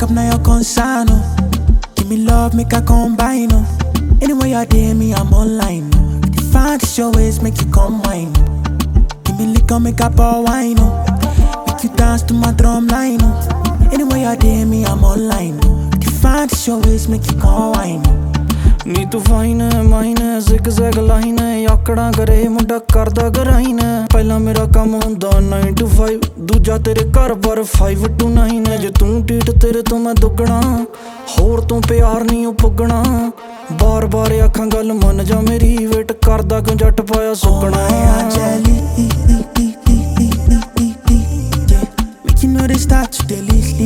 up, now your concern, oh. Give me love, make I combine, oh. Anyway you dare me, I'm online, oh. Find your ways, make you come wine, oh. Give me liquor, make I pour wine, oh. Make you dance to my drum line, oh. Anyway you dare me, I'm online, oh. Find your ways, make you come wine, oh. ਨੀ ਤੂੰ fine ਹੈ ਮਾਈਨ ਹੈ zig zag line ਹੈ ਆਕੜਾਂ ਕਰੇ ਮੁੰਡਾ ਕਰਦਾ ਗਰਾਈਨ ਹੈ ਪਹਿਲਾਂ ਮੇਰਾ ਕੰਮ ਹੁੰਦਾ 9 to 5 ਦੂਜਾ ਤੇਰੇ ਘਰ ਬਾਰ 5 to 9 ਹੈ ਜੇ ਤੂੰ ਢੀਠ ਤੇਰੇ ਤੋਂ ਮੈਂ ਦੁੱਗਣਾ ਹੋਰ ਤੋਂ ਪਿਆਰ ਨਹੀਂ ਉਹ ਪੁੱਗਣਾ ਬਾਰ ਬਾਰ ਆਖਾਂ ਗੱਲ ਮੰਨ ਜਾ ਮੇਰੀ ਵੇਟ ਕਰਦਾ ਕਿਉਂ ਜੱਟ ਪਾਇਆ ਸੁੱਕਣਾ You know they start to delete.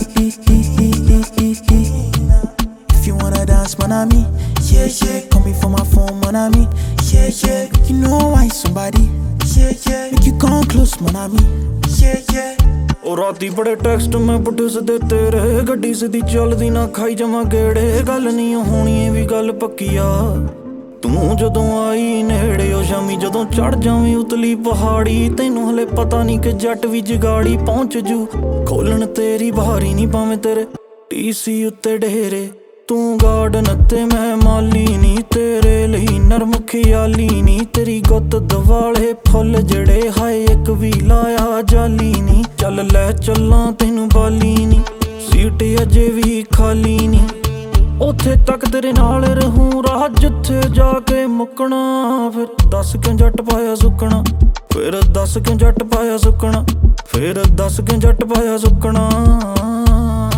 If you wanna dance, mon ami, yeah, yeah. Call me for my phone, mon ami, yeah, yeah. You know why somebody, yeah, yeah. Make you come close, mon ami, yeah, yeah. ਉਹ ਰਾਤੀ ਬੜੇ text ਮੈਂ ਪੁੱਠੇ ਸਿੱਧੇ ਤੇਰੇ ਗੱਡੀ ਸਿੱਧੀ ਚੱਲਦੀ ਨਾ ਖਾਈ ਜਮਾ ਗੇੜੇ ਗੱਲ ਨਹੀਂ ਹੋਣੀ ਇਹ ਵੀ ਗੱਲ ਪੱਕੀ ਆ ਤੂੰ ਜਦੋਂ ਆਈ ਨੇੜੇ ਉਹ ਸ਼ਾਮੀ ਜਦੋਂ ਚੜ ਜਾਵੀਂ ਉਤਲੀ ਪਹਾੜੀ ਤੈਨੂੰ ਹਲੇ ਪਤਾ ਨਹੀਂ ਕਿ ਜੱਟ ਵੀ ਜਗਾੜੀ ਪਹੁੰਚ ਜੂ ਖੋਲਣ ਤੇਰੀ ਬਾਰੀ ਨਹੀਂ ਭਾਵੇਂ ਤੇਰੇ ਟੀਸੀ ਉੱਤੇ ਢੇਰੇ ਤੂੰ ਗਾਰਡਨ ਤੇ ਮੈਂ ਮਾਲੀ ਨੀ ਤੇਰੇ ਲਈ ਨਰਮ ਖਿਆਲੀ ਨੀ ਤੇਰੀ ਗੁੱਤ ਦਵਾਲੇ ਫੁੱਲ ਜੜੇ ਹਾਏ ਇੱਕ ਵੀ ਲਾਇਆ ਜਾਲੀ ਨੀ ਚੱਲ ਲੈ ਚੱਲਾਂ ਤੈਨੂੰ ਬਾਲੀ ਨੀ ਸੀਟ ਅਜੇ ਵੀ ਖਾਲੀ ਨੀ ਉੱਥੇ ਤੱਕ ਤੇਰੇ ਨਾਲ ਰਹੂੰ ਰਾਹ ਜਿੱਥੇ ਜਾ ਕੇ ਮੁੱਕਣਾ ਫਿਰ ਦੱਸ ਕਿਉਂ ਜੱਟ ਪਾਇਆ ਸੁੱਕਣਾ ਫਿਰ ਦੱਸ ਕਿਉਂ ਜੱਟ ਪਾਇਆ ਸੁੱਕਣਾ ਫਿਰ ਦੱਸ ਕਿਉਂ ਜੱਟ ਪਾਇਆ ਸੁੱਕਣਾ